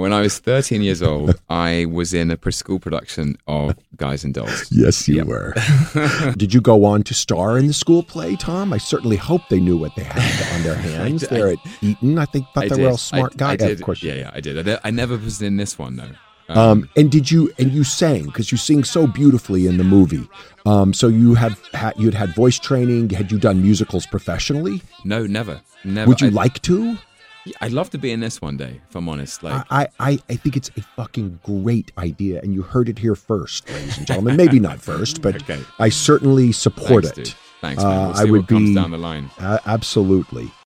when I was 13 years old, I was in a preschool production of Guys and Dolls. Yes, you were. Did you go on to star in the school play, Tom? I certainly hope they knew what they had on their hands. They're at Eton. I thought they were all smart guys. I did. Of course. Yeah, I did. I never was in this one, though. And you sang, because you sing so beautifully in the movie. So you'd had voice training. Had you done musicals professionally? No, never. Would you like to? I'd love to be in this one day, if I'm honest. I think it's a fucking great idea, and you heard it here first, ladies and gentlemen. Maybe not first, but Okay. I certainly support Thanks, it. dude. Thanks, man. We'll see I would what comes be down the line. Absolutely.